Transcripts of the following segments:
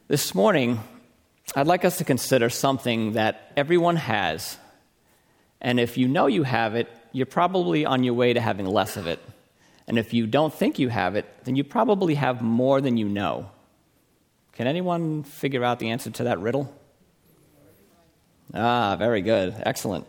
This morning, I'd like us to consider something that everyone has, and if you know you have it, you're probably on your way to having less of it. And if you don't think you have it, then you probably have more than you know. Can anyone figure out the answer to that riddle? Very good. Excellent.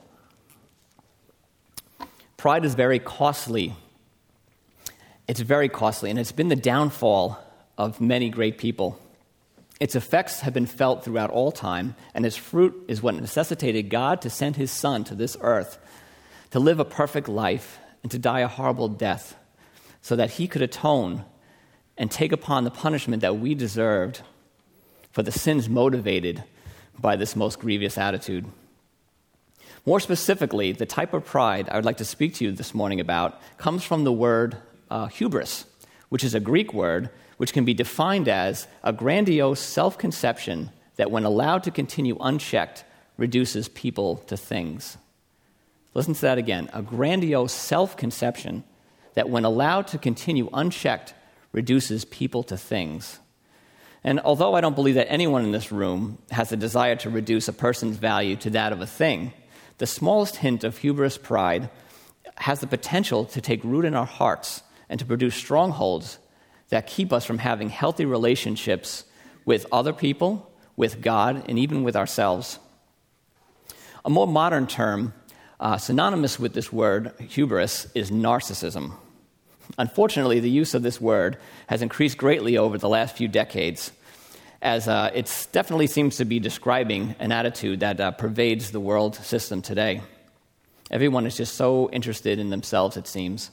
Pride is very costly. It's very costly, and it's been the downfall of many great people. Its effects have been felt throughout all time, and its fruit is what necessitated God to send his Son to this earth, to live a perfect life and to die a horrible death, so that he could atone and take upon the punishment that we deserved for the sins motivated by this most grievous attitude. More specifically, the type of pride I would like to speak to you this morning about comes from the word hubris, which is a Greek word which can be defined as a grandiose self-conception that, when allowed to continue unchecked, reduces people to things. Listen to that again. A grandiose self-conception that, when allowed to continue unchecked, reduces people to things. And although I don't believe that anyone in this room has a desire to reduce a person's value to that of a thing, the smallest hint of hubris pride has the potential to take root in our hearts and to produce strongholds that keep us from having healthy relationships with other people, with God, and even with ourselves. A more modern term, synonymous with this word, hubris, is narcissism. Unfortunately, the use of this word has increased greatly over the last few decades, as it definitely seems to be describing an attitude that pervades the world system today. Everyone is just so interested in themselves, it seems.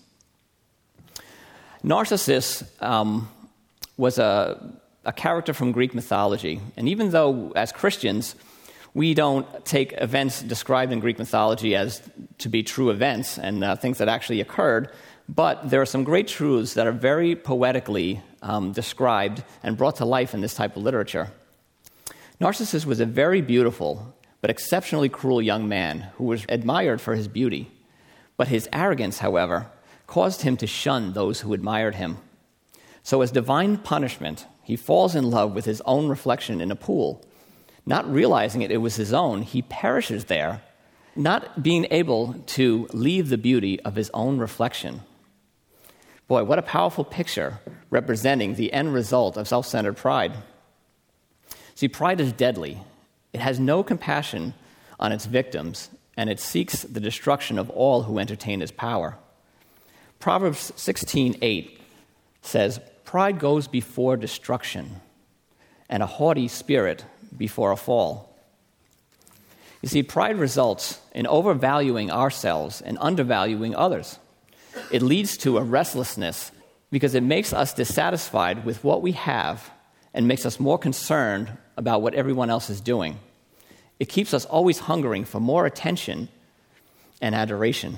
Narcissus was a character from Greek mythology, and even though, as Christians, we don't take events described in Greek mythology as to be true events and things that actually occurred, but there are some great truths that are very poetically described and brought to life in this type of literature. Narcissus was a very beautiful but exceptionally cruel young man who was admired for his beauty, but his arrogance, however, caused him to shun those who admired him. So as divine punishment, he falls in love with his own reflection in a pool. Not realizing it was his own, he perishes there, not being able to leave the beauty of his own reflection. Boy, what a powerful picture representing the end result of self-centered pride. See, pride is deadly. It has no compassion on its victims, and it seeks the destruction of all who entertain its power. Proverbs 16:8 says, "Pride goes before destruction, and a haughty spirit before a fall." You see, pride results in overvaluing ourselves and undervaluing others. It leads to a restlessness because it makes us dissatisfied with what we have and makes us more concerned about what everyone else is doing. It keeps us always hungering for more attention and adoration.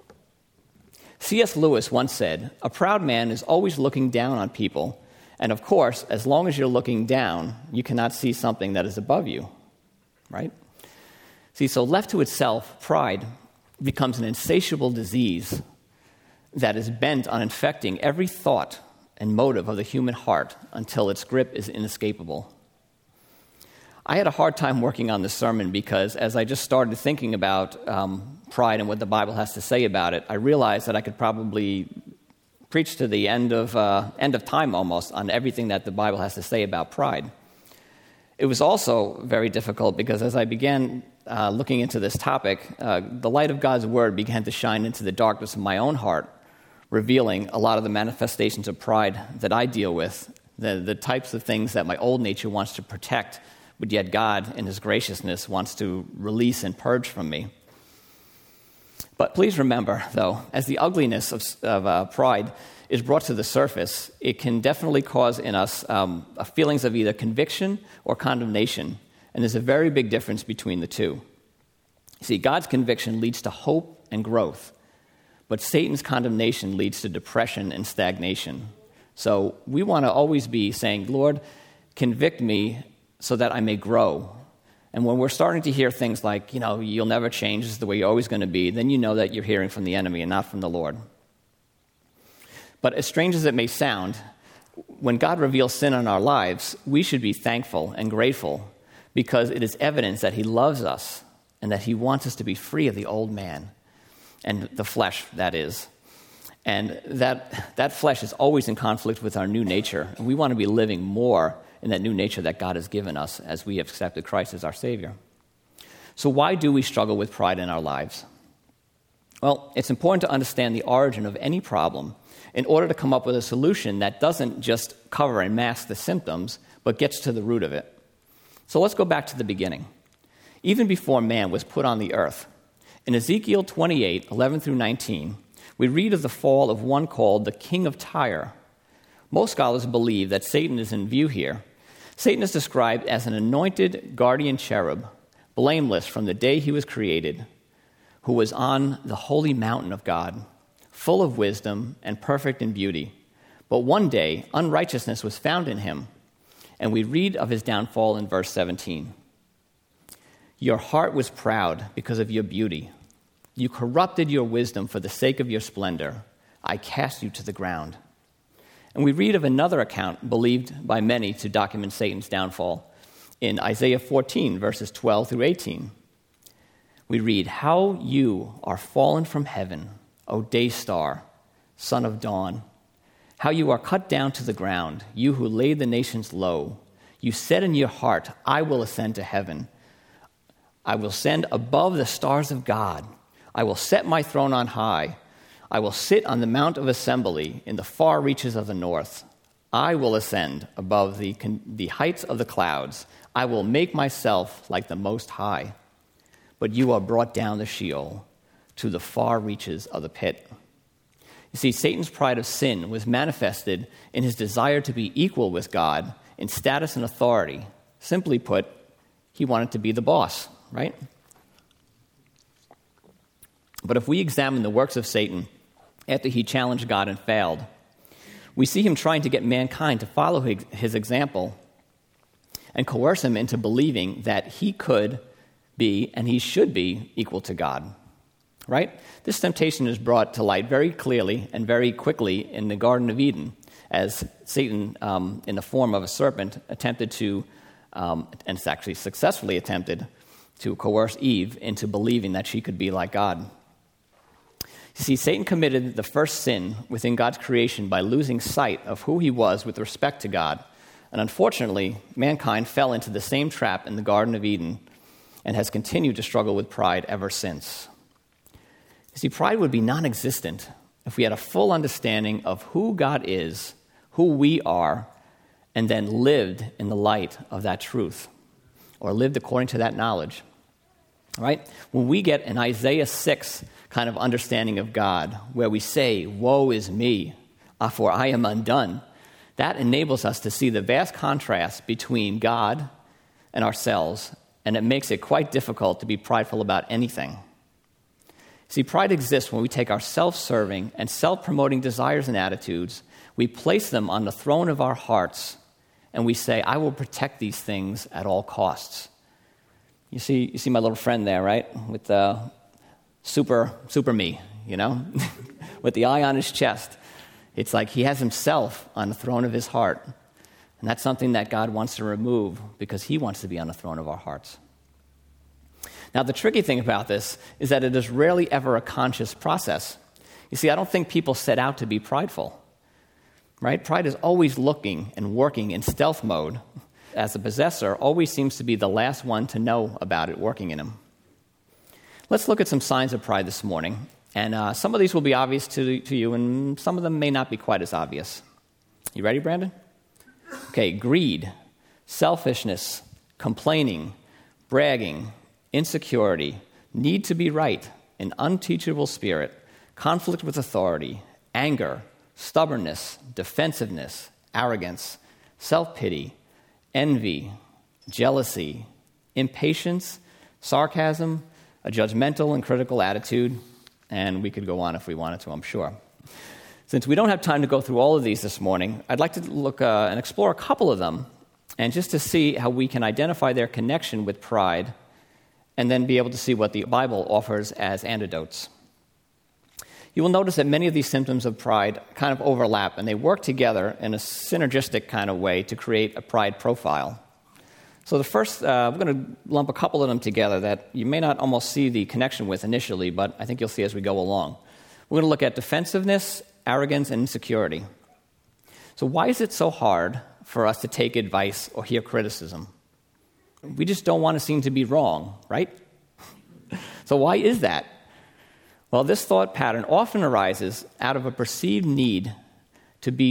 C.S. Lewis once said, "A proud man is always looking down on people, and of course, as long as you're looking down, you cannot see something that is above you." Right? See, so left to itself, pride becomes an insatiable disease that is bent on infecting every thought and motive of the human heart until its grip is inescapable. I had a hard time working on this sermon because as I just started thinking about pride and what the Bible has to say about it, I realized that I could probably preach to the end of time almost on everything that the Bible has to say about pride. It was also very difficult because as I began looking into this topic, the light of God's Word began to shine into the darkness of my own heart, revealing a lot of the manifestations of pride that I deal with, the types of things that my old nature wants to protect, but yet God, in his graciousness, wants to release and purge from me. But please remember, though, as the ugliness of pride is brought to the surface, it can definitely cause in us feelings of either conviction or condemnation, and there's a very big difference between the two. See, God's conviction leads to hope and growth, but Satan's condemnation leads to depression and stagnation. So we want to always be saying, "Lord, convict me so that I may grow." And when we're starting to hear things like, "You'll never change, this is the way you're always going to be," then you know that you're hearing from the enemy and not from the Lord. But as strange as it may sound, when God reveals sin in our lives, we should be thankful and grateful because it is evidence that he loves us and that he wants us to be free of the old man and the flesh, that is. And that flesh is always in conflict with our new nature. And we want to be living more in that new nature that God has given us as we have accepted Christ as our Savior. So why do we struggle with pride in our lives? Well, it's important to understand the origin of any problem in order to come up with a solution that doesn't just cover and mask the symptoms, but gets to the root of it. So let's go back to the beginning. Even before man was put on the earth, in Ezekiel 28, 11 through 19, we read of the fall of one called the king of Tyre. Most scholars believe that Satan is in view here. Satan is described as an anointed guardian cherub, blameless from the day he was created, who was on the holy mountain of God, full of wisdom and perfect in beauty. But one day, unrighteousness was found in him, and we read of his downfall in verse 17. Your heart was proud because of your beauty. You corrupted your wisdom for the sake of your splendor. I cast you to the ground. And we read of another account believed by many to document Satan's downfall in Isaiah 14, verses 12 through 18. We read, how you are fallen from heaven, O day star, son of dawn. How you are cut down to the ground, you who laid the nations low. You said in your heart, I will ascend to heaven. I will ascend above the stars of God. I will set my throne on high. I will sit on the mount of assembly in the far reaches of the north. I will ascend above the heights of the clouds. I will make myself like the Most High. But you are brought down the Sheol to the far reaches of the pit. You see, Satan's pride of sin was manifested in his desire to be equal with God in status and authority. Simply put, he wanted to be the boss, right? But if we examine the works of Satan after he challenged God and failed, we see him trying to get mankind to follow his example and coerce him into believing that he could be and he should be equal to God, right? This temptation is brought to light very clearly and very quickly in the Garden of Eden as Satan, in the form of a serpent, attempted to, and it's actually successfully attempted, to coerce Eve into believing that she could be like God. You see, Satan committed the first sin within God's creation by losing sight of who he was with respect to God. And unfortunately, mankind fell into the same trap in the Garden of Eden and has continued to struggle with pride ever since. You see, pride would be non-existent if we had a full understanding of who God is, who we are, and then lived in the light of that truth, or lived according to that knowledge. Right? When we get an Isaiah 6 kind of understanding of God, where we say, woe is me, for I am undone, that enables us to see the vast contrast between God and ourselves, and it makes it quite difficult to be prideful about anything. See, pride exists when we take our self-serving and self-promoting desires and attitudes, we place them on the throne of our hearts, and we say, I will protect these things at all costs. You see my little friend there, right? With the super me, you know? With the eye on his chest. It's like he has himself on the throne of his heart. And that's something that God wants to remove because he wants to be on the throne of our hearts. Now, the tricky thing about this is that it is rarely ever a conscious process. You see, I don't think people set out to be prideful, right? Pride is always looking and working in stealth mode, as the possessor always seems to be the last one to know about it working in him. Let's look at some signs of pride this morning. And some of these will be obvious to you, and some of them may not be quite as obvious. You ready, Brandon? Okay, greed, selfishness, complaining, bragging, insecurity, need to be right, an unteachable spirit, conflict with authority, anger, stubbornness, defensiveness, arrogance, self-pity, envy, jealousy, impatience, sarcasm, a judgmental and critical attitude, and we could go on if we wanted to, I'm sure. Since we don't have time to go through all of these this morning, I'd like to look and explore a couple of them, and just to see how we can identify their connection with pride, and then be able to see what the Bible offers as antidotes. You will notice that many of these symptoms of pride kind of overlap, and they work together in a synergistic kind of way to create a pride profile. So the first, we're going to lump a couple of them together that you may not almost see the connection with initially, but I think you'll see as we go along. We're going to look at defensiveness, arrogance, and insecurity. So why is it so hard for us to take advice or hear criticism? We just don't want to seem to be wrong, right? So why is that? Well, this thought pattern often arises out of a perceived need to be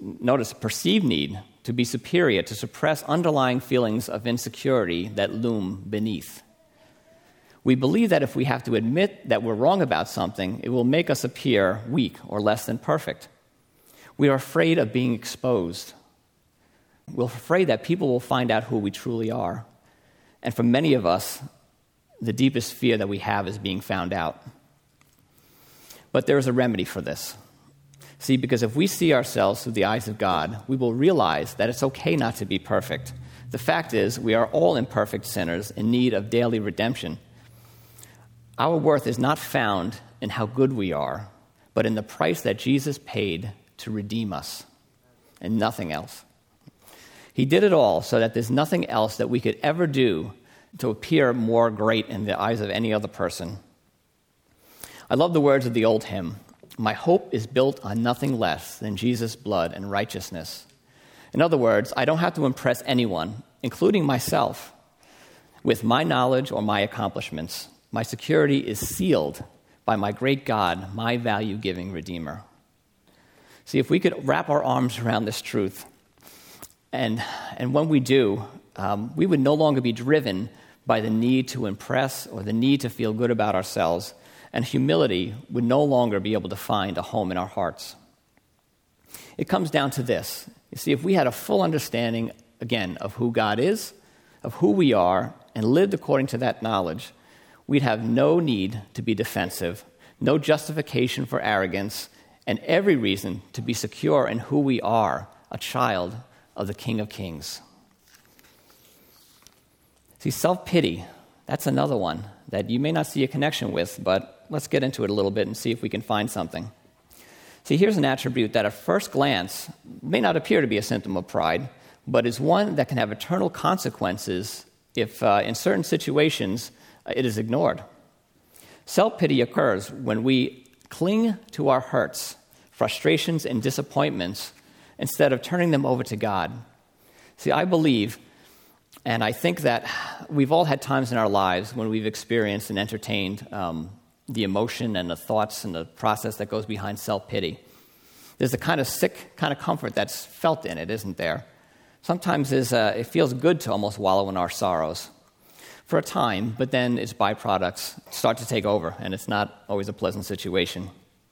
superior, to suppress underlying feelings of insecurity that loom beneath. We believe that if we have to admit that we're wrong about something, it will make us appear weak or less than perfect. We are afraid of being exposed. We're afraid that people will find out who we truly are. And for many of us, the deepest fear that we have is being found out. But there is a remedy for this. See, because if we see ourselves through the eyes of God, we will realize that it's okay not to be perfect. The fact is, we are all imperfect sinners in need of daily redemption. Our worth is not found in how good we are, but in the price that Jesus paid to redeem us, and nothing else. He did it all so that there's nothing else that we could ever do to appear more great in the eyes of any other person. I love the words of the old hymn, "My hope is built on nothing less than Jesus' blood and righteousness." In other words, I don't have to impress anyone, including myself, with my knowledge or my accomplishments. My security is sealed by my great God, my value-giving Redeemer. See, if we could wrap our arms around this truth, and when we do, we would no longer be driven by the need to impress or the need to feel good about ourselves, and humility would no longer be able to find a home in our hearts. It comes down to this. You see, if we had a full understanding, again, of who God is, of who we are, and lived according to that knowledge, we'd have no need to be defensive, no justification for arrogance, and every reason to be secure in who we are, a child of the King of Kings. See, self-pity, that's another one that you may not see a connection with, but let's get into it a little bit and see if we can find something. See, here's an attribute that at first glance may not appear to be a symptom of pride, but is one that can have eternal consequences if, in certain situations, it is ignored. Self-pity occurs when we cling to our hurts, frustrations, and disappointments instead of turning them over to God. See, I believe, and I think that we've all had times in our lives when we've experienced and entertained the emotion and the thoughts and the process that goes behind self-pity. There's a kind of sick kind of comfort that's felt in it, isn't there? Sometimes it feels good to almost wallow in our sorrows for a time, but then its byproducts start to take over, and it's not always a pleasant situation.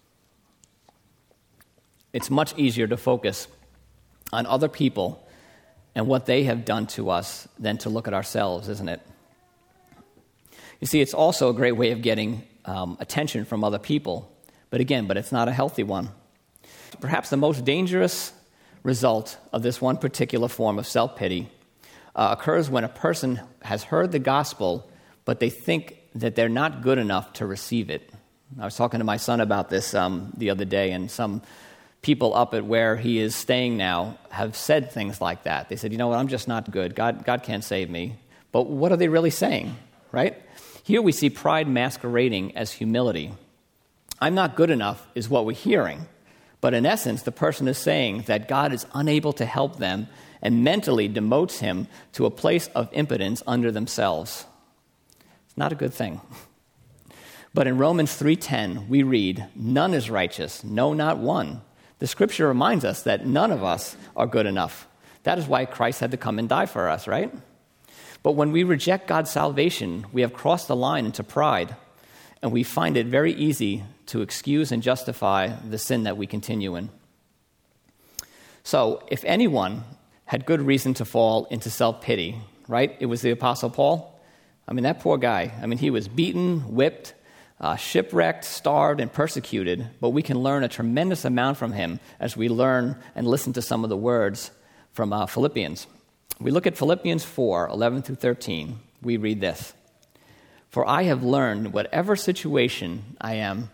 It's much easier to focus on other people and what they have done to us than to look at ourselves, isn't it? You see, it's also a great way of getting attention from other people, but it's not a healthy one. Perhaps the most dangerous result of this one particular form of self-pity occurs when a person has heard the gospel, but they think that they're not good enough to receive it. I was talking to my son about this the other day, and some people up at where he is staying now have said things like that. They said, you know what, I'm just not good. God can't save me. But what are they really saying, right? Here we see pride masquerading as humility. I'm not good enough is what we're hearing. But in essence, the person is saying that God is unable to help them and mentally demotes him to a place of impotence under themselves. It's not a good thing. But in Romans 3:10, we read, "None is righteous, no, not one." The scripture reminds us that none of us are good enough. That is why Christ had to come and die for us, right? But when we reject God's salvation, we have crossed the line into pride, and we find it very easy to excuse and justify the sin that we continue in. So, if anyone had good reason to fall into self-pity, right? It was the Apostle Paul. That poor guy. He was beaten, whipped, shipwrecked, starved, and persecuted, but we can learn a tremendous amount from him as we learn and listen to some of the words from Philippians. We look at Philippians 4:11 through 13. We read this. "For I have learned, whatever situation I am,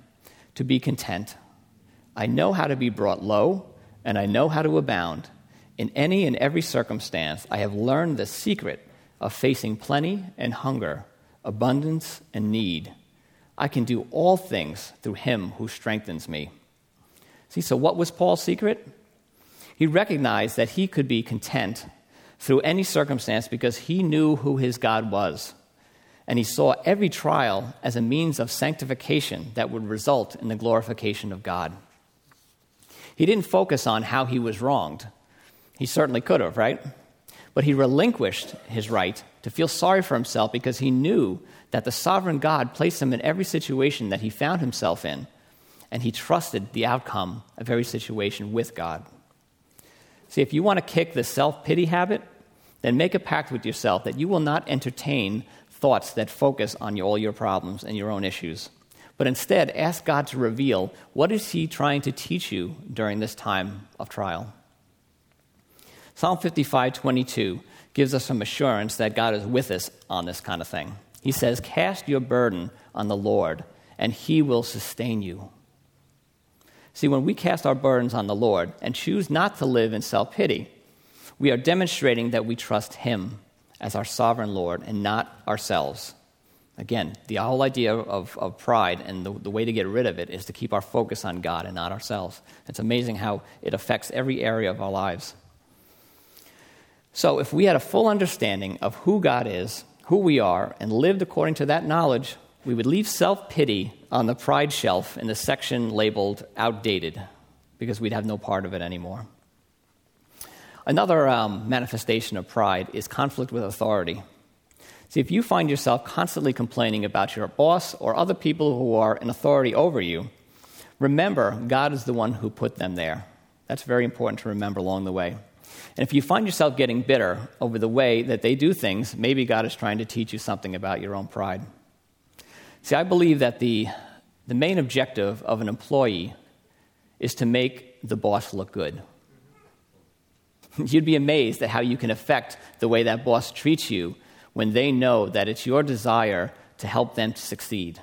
to be content. I know how to be brought low, and I know how to abound. In any and every circumstance, I have learned the secret of facing plenty and hunger, abundance and need. I can do all things through him who strengthens me. See, so what was Paul's secret? He recognized that he could be content through any circumstance because he knew who his God was. And he saw every trial as a means of sanctification that would result in the glorification of God. He didn't focus on how he was wronged. He certainly could have, right? But he relinquished his right to feel sorry for himself because he knew that the sovereign God placed him in every situation that he found himself in, and he trusted the outcome of every situation with God. See, if you want to kick the self-pity habit, then make a pact with yourself that you will not entertain thoughts that focus on all your problems and your own issues, but instead ask God to reveal what is he trying to teach you during this time of trial. Psalm 55:22 gives us some assurance that God is with us on this kind of thing. He says, "Cast your burden on the Lord, and he will sustain you." See, when we cast our burdens on the Lord and choose not to live in self-pity, we are demonstrating that we trust him as our sovereign Lord and not ourselves. Again, the whole idea of pride and the way to get rid of it is to keep our focus on God and not ourselves. It's amazing how it affects every area of our lives. So if we had a full understanding of who God is, who we are, and lived according to that knowledge, we would leave self-pity on the pride shelf in the section labeled outdated, because we'd have no part of it anymore. Another manifestation of pride is conflict with authority. See, if you find yourself constantly complaining about your boss or other people who are in authority over you, remember God is the one who put them there. That's very important to remember along the way. And if you find yourself getting bitter over the way that they do things, maybe God is trying to teach you something about your own pride. See, I believe that the main objective of an employee is to make the boss look good. You'd be amazed at how you can affect the way that boss treats you when they know that it's your desire to help them to succeed.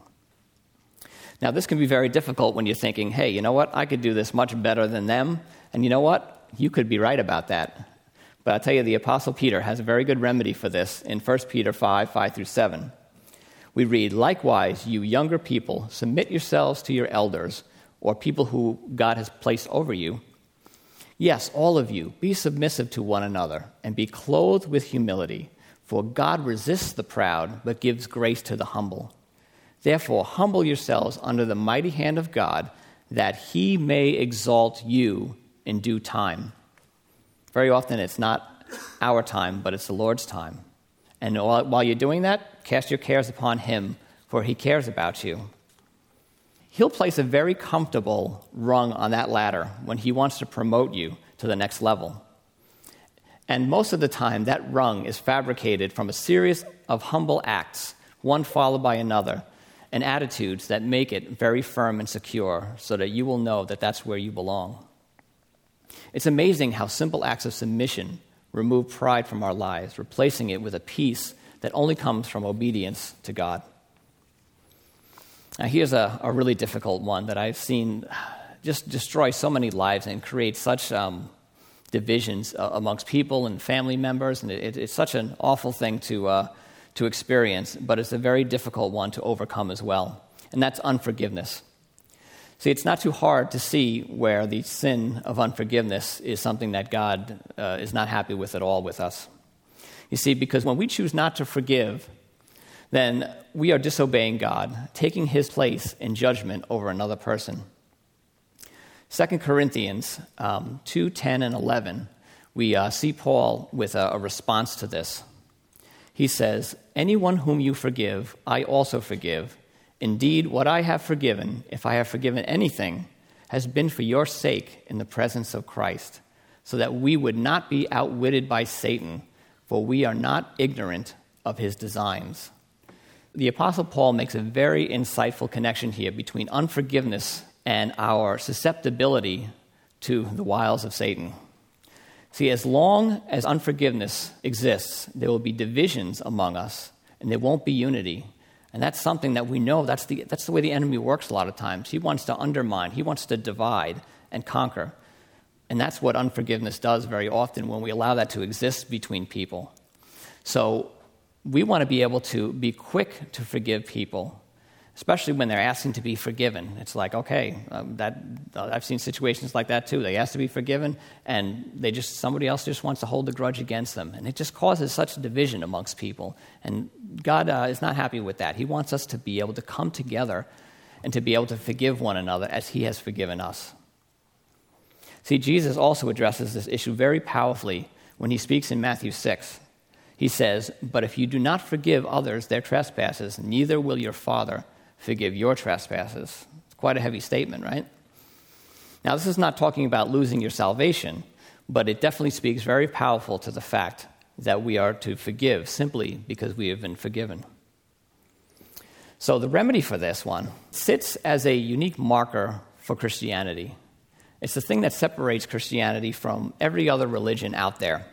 Now, this can be very difficult when you're thinking, hey, you know what? I could do this much better than them. And you know what? You could be right about that. But I'll tell you, the Apostle Peter has a very good remedy for this in 1 Peter 5:5-7. We read, "Likewise, you younger people, submit yourselves to your elders, or people who God has placed over you. Yes, all of you, be submissive to one another, and be clothed with humility. For God resists the proud, but gives grace to the humble. Therefore, humble yourselves under the mighty hand of God, that he may exalt you in due time." Very often it's not our time, but it's the Lord's time. And while you're doing that, cast your cares upon him, for he cares about you. He'll place a very comfortable rung on that ladder when he wants to promote you to the next level. And most of the time, that rung is fabricated from a series of humble acts, one followed by another, and attitudes that make it very firm and secure so that you will know that that's where you belong. It's amazing how simple acts of submission remove pride from our lives, replacing it with a peace that only comes from obedience to God. Now, here's a really difficult one that I've seen just destroy so many lives and create such divisions amongst people and family members, and it's such an awful thing to experience, but it's a very difficult one to overcome as well, and that's unforgiveness. See, it's not too hard to see where the sin of unforgiveness is something that God is not happy with at all with us. You see, because when we choose not to forgive, then we are disobeying God, taking his place in judgment over another person. 2 Corinthians 2:10 and 11, we see Paul with a response to this. He says, "Anyone whom you forgive, I also forgive. Indeed, what I have forgiven, if I have forgiven anything, has been for your sake in the presence of Christ, so that we would not be outwitted by Satan, for we are not ignorant of his designs." The Apostle Paul makes a very insightful connection here between unforgiveness and our susceptibility to the wiles of Satan. See, as long as unforgiveness exists, there will be divisions among us, and there won't be unity. And that's something that we know, that's the way the enemy works a lot of times. He wants to undermine, he wants to divide and conquer. And that's what unforgiveness does very often when we allow that to exist between people. So we want to be able to be quick to forgive people, especially when they're asking to be forgiven. It's like, okay, I've seen situations like that too. They ask to be forgiven, and somebody else just wants to hold a grudge against them. And it just causes such division amongst people. And God is not happy with that. He wants us to be able to come together and to be able to forgive one another as he has forgiven us. See, Jesus also addresses this issue very powerfully when he speaks in Matthew 6. He says, "But if you do not forgive others their trespasses, neither will your Father forgive your trespasses." It's quite a heavy statement, right? Now, this is not talking about losing your salvation, but it definitely speaks very powerful to the fact that we are to forgive simply because we have been forgiven. So the remedy for this one sits as a unique marker for Christianity. It's the thing that separates Christianity from every other religion out there.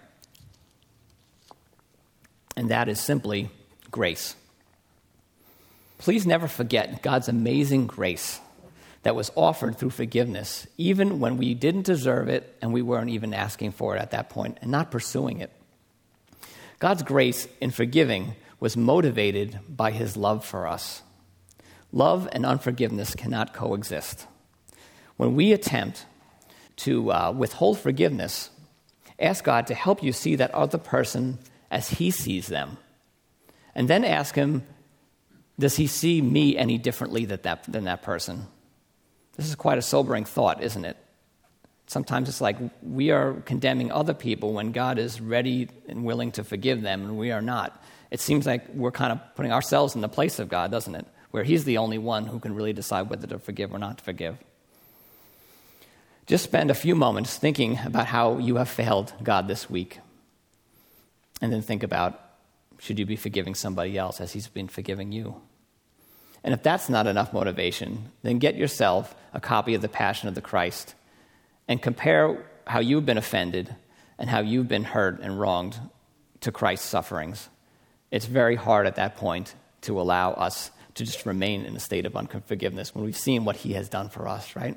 And that is simply grace. Please never forget God's amazing grace that was offered through forgiveness, even when we didn't deserve it and we weren't even asking for it at that point and not pursuing it. God's grace in forgiving was motivated by his love for us. Love and unforgiveness cannot coexist. When we attempt to withhold forgiveness, ask God to help you see that other person as he sees them. And then ask him, does he see me any differently than that person? This is quite a sobering thought, isn't it? Sometimes it's like we are condemning other people when God is ready and willing to forgive them, and we are not. It seems like we're kind of putting ourselves in the place of God, doesn't it? Where he's the only one who can really decide whether to forgive or not to forgive. Just spend a few moments thinking about how you have failed God this week. And then think about, should you be forgiving somebody else as he's been forgiving you? And if that's not enough motivation, then get yourself a copy of The Passion of the Christ and compare how you've been offended and how you've been hurt and wronged to Christ's sufferings. It's very hard at that point to allow us to just remain in a state of unforgiveness when we've seen what he has done for us, right?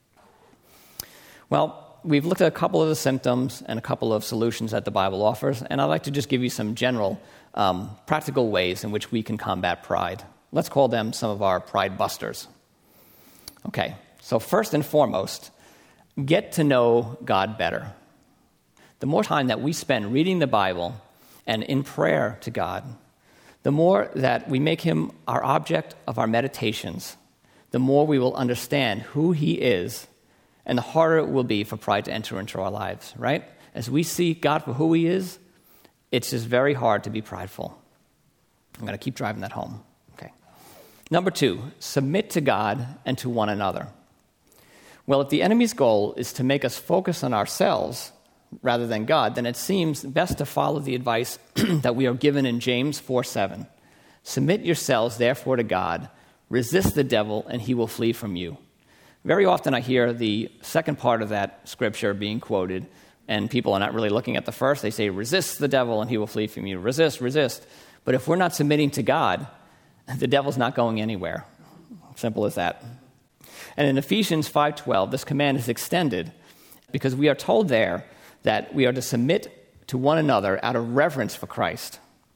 Well, we've looked at a couple of the symptoms and a couple of solutions that the Bible offers, and I'd like to just give you some general practical ways in which we can combat pride. Let's call them some of our pride busters. Okay, so first and foremost, get to know God better. The more time that we spend reading the Bible and in prayer to God, the more that we make him our object of our meditations, the more we will understand who he is, and the harder it will be for pride to enter into our lives, right? As we see God for who he is, it's just very hard to be prideful. I'm going to keep driving that home. Okay. Number 2, submit to God and to one another. Well, if the enemy's goal is to make us focus on ourselves rather than God, then it seems best to follow the advice that we are given in James 4:7. Submit yourselves, therefore, to God. Resist the devil, and he will flee from you. Very often I hear the second part of that scripture being quoted, and people are not really looking at the first. They say, resist the devil, and he will flee from you. Resist, resist. But if we're not submitting to God, the devil's not going anywhere. Simple as that. And in Ephesians 5:12, this command is extended because we are told there that we are to submit to one another out of reverence for Christ.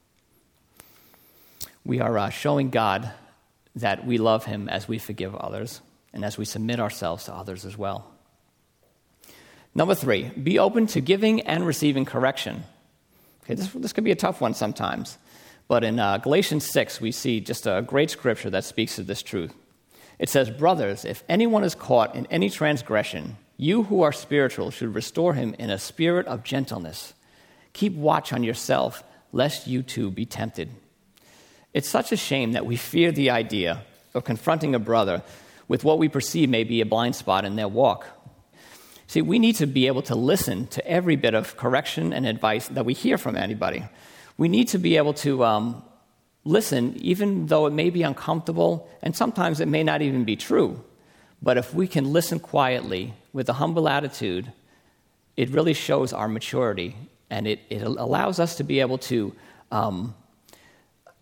We are showing God that we love him as we forgive others and as we submit ourselves to others as well. Number 3, be open to giving and receiving correction. Okay, this could be a tough one sometimes, but in Galatians 6, we see just a great scripture that speaks to this truth. It says, brothers, if anyone is caught in any transgression, you who are spiritual should restore him in a spirit of gentleness. Keep watch on yourself, lest you too be tempted. It's such a shame that we fear the idea of confronting a brother with what we perceive may be a blind spot in their walk. See, we need to be able to listen to every bit of correction and advice that we hear from anybody. We need to be able to listen, even though it may be uncomfortable, and sometimes it may not even be true. But if we can listen quietly with a humble attitude, it really shows our maturity, and it allows us to be able to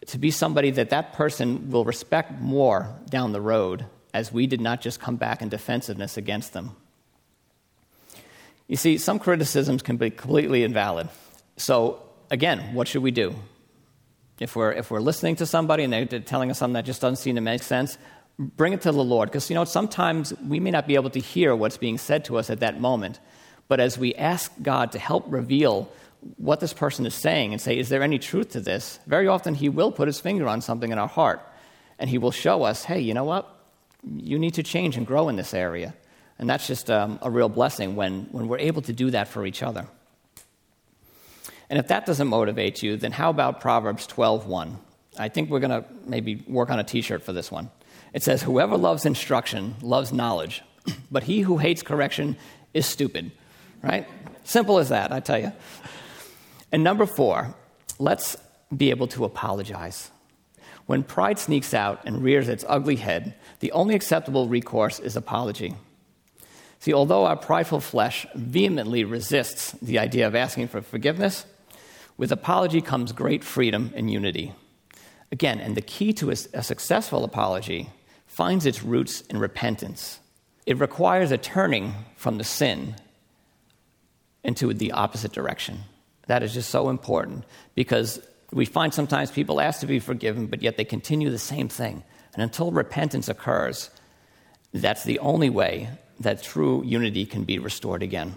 to be somebody that person will respect more down the road, as we did not just come back in defensiveness against them. You see, some criticisms can be completely invalid. So, again, what should we do? If we're listening to somebody and they're telling us something that just doesn't seem to make sense, bring it to the Lord. Because, sometimes we may not be able to hear what's being said to us at that moment. But as we ask God to help reveal what this person is saying and say, is there any truth to this? Very often he will put his finger on something in our heart. And he will show us, hey, you know what? You need to change and grow in this area. And that's just a real blessing when we're able to do that for each other. And if that doesn't motivate you, then how about Proverbs 12:1? I think we're going to maybe work on a T-shirt for this one. It says, whoever loves instruction loves knowledge, but he who hates correction is stupid. Right? Simple as that, I tell you. And number 4, let's be able to apologize. When pride sneaks out and rears its ugly head, the only acceptable recourse is apology. See, although our prideful flesh vehemently resists the idea of asking for forgiveness, with apology comes great freedom and unity. Again, and the key to a successful apology finds its roots in repentance. It requires a turning from the sin into the opposite direction. That is just so important, because we find sometimes people ask to be forgiven, but yet they continue the same thing. And until repentance occurs, that's the only way that true unity can be restored again.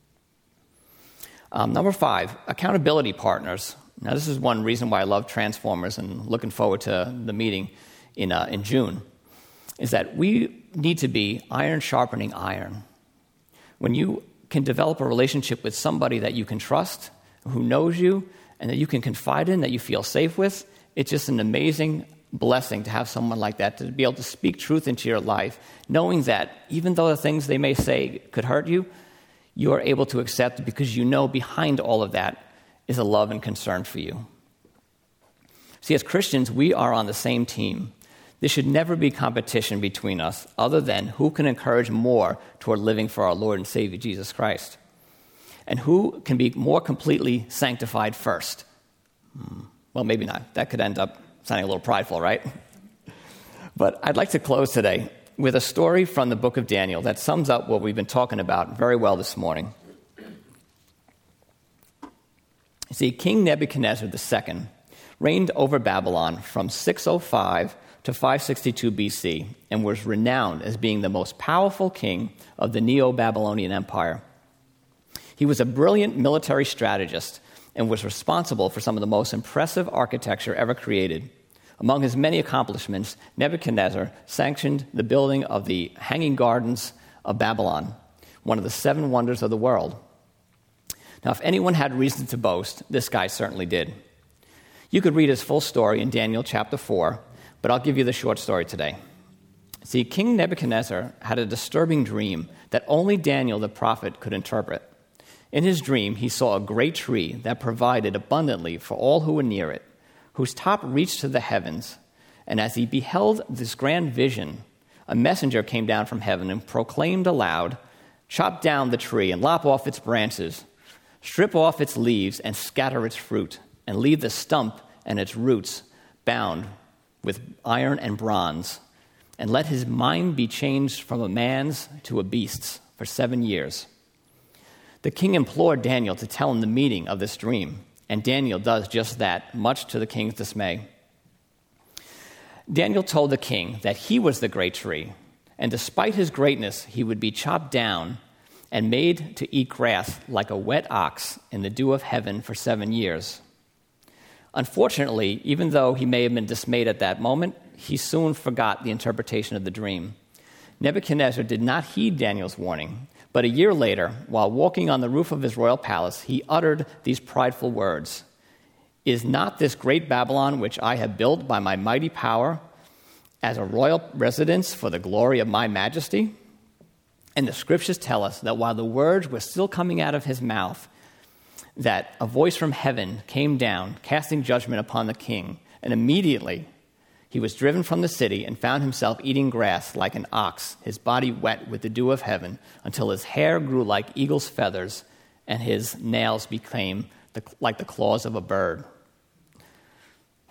Number 5, accountability partners. Now, this is one reason why I love Transformers and looking forward to the meeting in June, is that we need to be iron sharpening iron. When you can develop a relationship with somebody that you can trust, who knows you, and that you can confide in, that you feel safe with, it's just an amazing blessing to have someone like that, to be able to speak truth into your life, knowing that even though the things they may say could hurt you, you are able to accept it because you know behind all of that is a love and concern for you. See, as Christians, we are on the same team. There should never be competition between us other than who can encourage more toward living for our Lord and Savior, Jesus Christ, and who can be more completely sanctified first. Well, maybe not. That could end up sounding a little prideful, right? But I'd like to close today with a story from the book of Daniel that sums up what we've been talking about very well this morning. You see, King Nebuchadnezzar II reigned over Babylon from 605 to 562 BC and was renowned as being the most powerful king of the Neo-Babylonian Empire. He was a brilliant military strategist and was responsible for some of the most impressive architecture ever created. Among his many accomplishments, Nebuchadnezzar sanctioned the building of the Hanging Gardens of Babylon, one of the 7 wonders of the world. Now, if anyone had reason to boast, this guy certainly did. You could read his full story in Daniel chapter 4, but I'll give you the short story today. See, King Nebuchadnezzar had a disturbing dream that only Daniel the prophet could interpret. In his dream, he saw a great tree that provided abundantly for all who were near it, whose top reached to the heavens. And as he beheld this grand vision, a messenger came down from heaven and proclaimed aloud, "Chop down the tree and lop off its branches, strip off its leaves and scatter its fruit, and leave the stump and its roots bound with iron and bronze, and let his mind be changed from a man's to a beast's for 7 years." The king implored Daniel to tell him the meaning of this dream, and Daniel does just that, much to the king's dismay. Daniel told the king that he was the great tree, and despite his greatness, he would be chopped down and made to eat grass like a wet ox in the dew of heaven for 7 years. Unfortunately, even though he may have been dismayed at that moment, he soon forgot the interpretation of the dream. Nebuchadnezzar did not heed Daniel's warning, but a year later, while walking on the roof of his royal palace, he uttered these prideful words, "Is not this great Babylon, which I have built by my mighty power, as a royal residence for the glory of my majesty?" And the scriptures tell us that while the words were still coming out of his mouth, that a voice from heaven came down, casting judgment upon the king, and immediately he was driven from the city and found himself eating grass like an ox, his body wet with the dew of heaven, until his hair grew like eagle's feathers and his nails became like the claws of a bird.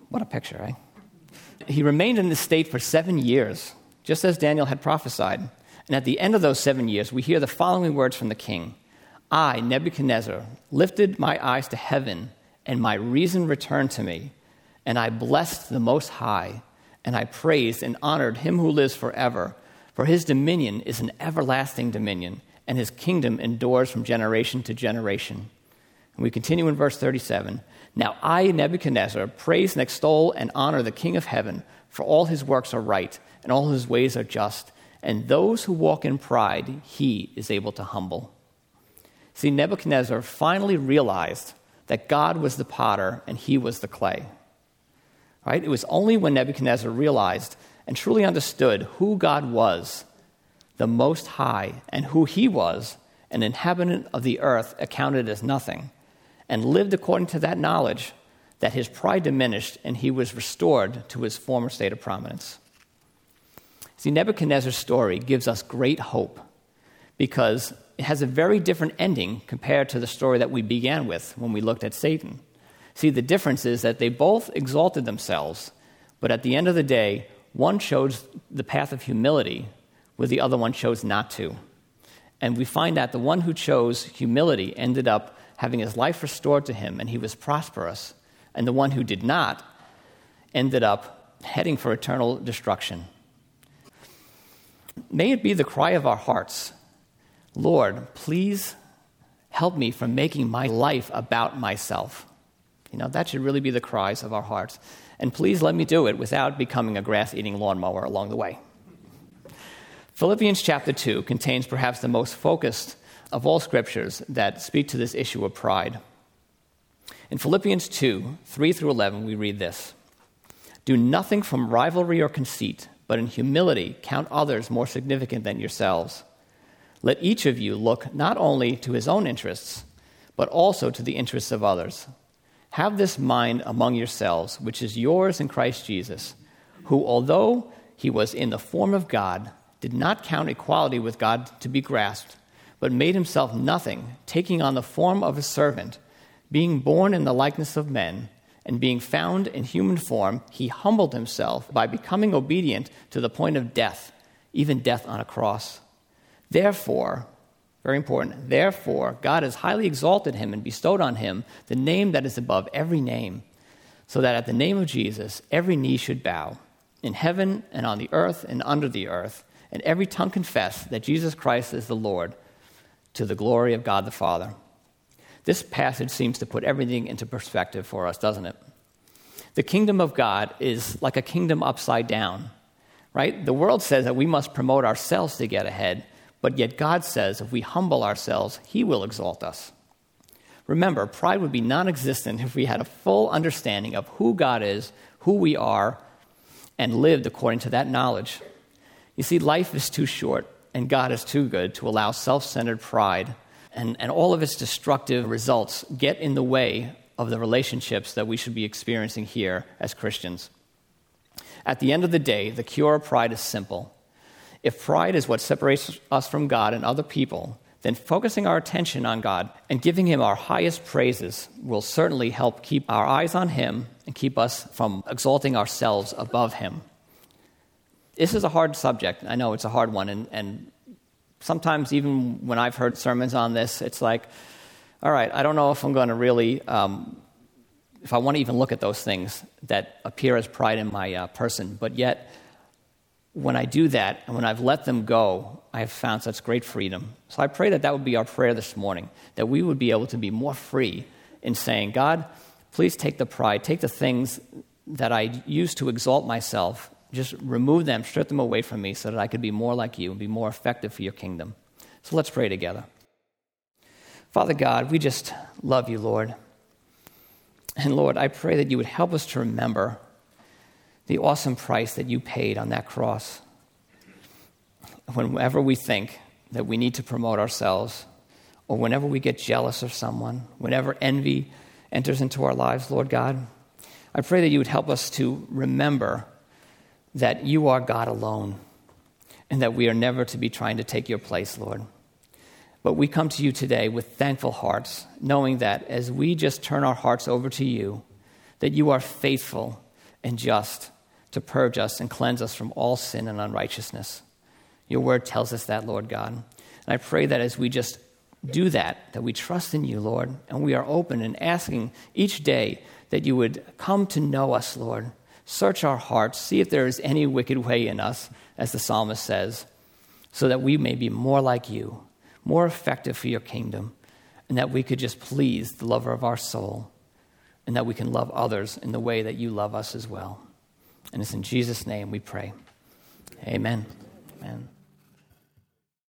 What a picture, eh? He remained in this state for 7 years, just as Daniel had prophesied. And at the end of those 7 years, we hear the following words from the king. I, Nebuchadnezzar, lifted my eyes to heaven, and my reason returned to me. And I blessed the Most High, and I praised and honored him who lives forever. For his dominion is an everlasting dominion, and his kingdom endures from generation to generation. And we continue in verse 37. Now I, Nebuchadnezzar, praise and extol and honor the King of heaven, for all his works are right, and all his ways are just. And those who walk in pride, he is able to humble. See, Nebuchadnezzar finally realized that God was the potter and he was the clay. Right? It was only when Nebuchadnezzar realized and truly understood who God was, the Most High, and who he was, an inhabitant of the earth accounted as nothing, and lived according to that knowledge, that his pride diminished and he was restored to his former state of prominence. See, Nebuchadnezzar's story gives us great hope because it has a very different ending compared to the story that we began with when we looked at Satan. See, the difference is that they both exalted themselves, but at the end of the day, one chose the path of humility, where the other one chose not to. And we find that the one who chose humility ended up having his life restored to him, and he was prosperous. And the one who did not ended up heading for eternal destruction. May it be the cry of our hearts, Lord, please help me from making my life about myself. That should really be the cries of our hearts. And please let me do it without becoming a grass-eating lawnmower along the way. Philippians chapter 2 contains perhaps the most focused of all scriptures that speak to this issue of pride. In Philippians 2, 3 through 11, we read this. Do nothing from rivalry or conceit, but in humility count others more significant than yourselves. Let each of you look not only to his own interests, but also to the interests of others. Have this mind among yourselves, which is yours in Christ Jesus, who, although he was in the form of God, did not count equality with God to be grasped, but made himself nothing, taking on the form of a servant, being born in the likeness of men, and being found in human form, he humbled himself by becoming obedient to the point of death, even death on a cross. Therefore, very important, therefore, God has highly exalted him and bestowed on him the name that is above every name, so that at the name of Jesus, every knee should bow, in heaven and on the earth and under the earth, and every tongue confess that Jesus Christ is the Lord, to the glory of God the Father. This passage seems to put everything into perspective for us, doesn't it? The kingdom of God is like a kingdom upside down, right? The world says that we must promote ourselves to get ahead, but yet God says if we humble ourselves, he will exalt us. Remember, pride would be non-existent if we had a full understanding of who God is, who we are, and lived according to that knowledge. You see, life is too short, and God is too good to allow self-centered pride and all of its destructive results get in the way of the relationships that we should be experiencing here as Christians. At the end of the day, the cure of pride is simple. If pride is what separates us from God and other people, then focusing our attention on God and giving him our highest praises will certainly help keep our eyes on him and keep us from exalting ourselves above him. This is a hard subject. I know it's a hard one, and sometimes even when I've heard sermons on this, it's like, all right, I don't know if I'm going to really, if I want to even look at those things that appear as pride in my person, but yet when I do that and when I've let them go, I have found such great freedom. So I pray that would be our prayer this morning, that we would be able to be more free in saying, God, please take the pride, take the things that I use to exalt myself, just remove them, strip them away from me so that I could be more like you and be more effective for your kingdom. So let's pray together. Father God, we just love you, Lord. And Lord, I pray that you would help us to remember the awesome price that you paid on that cross. Whenever we think that we need to promote ourselves, or whenever we get jealous of someone, whenever envy enters into our lives, Lord God, I pray that you would help us to remember that you are God alone, and that we are never to be trying to take your place, Lord. But we come to you today with thankful hearts, knowing that as we just turn our hearts over to you, that you are faithful and just to purge us and cleanse us from all sin and unrighteousness. Your word tells us that, Lord God. And I pray that as we just do that we trust in you, Lord, and we are open and asking each day that you would come to know us, Lord. Search our hearts, see if there is any wicked way in us, as the psalmist says, so that we may be more like you, more effective for your kingdom, and that we could just please the lover of our soul, and that we can love others in the way that you love us as well. And it's in Jesus' name we pray. Amen. Amen.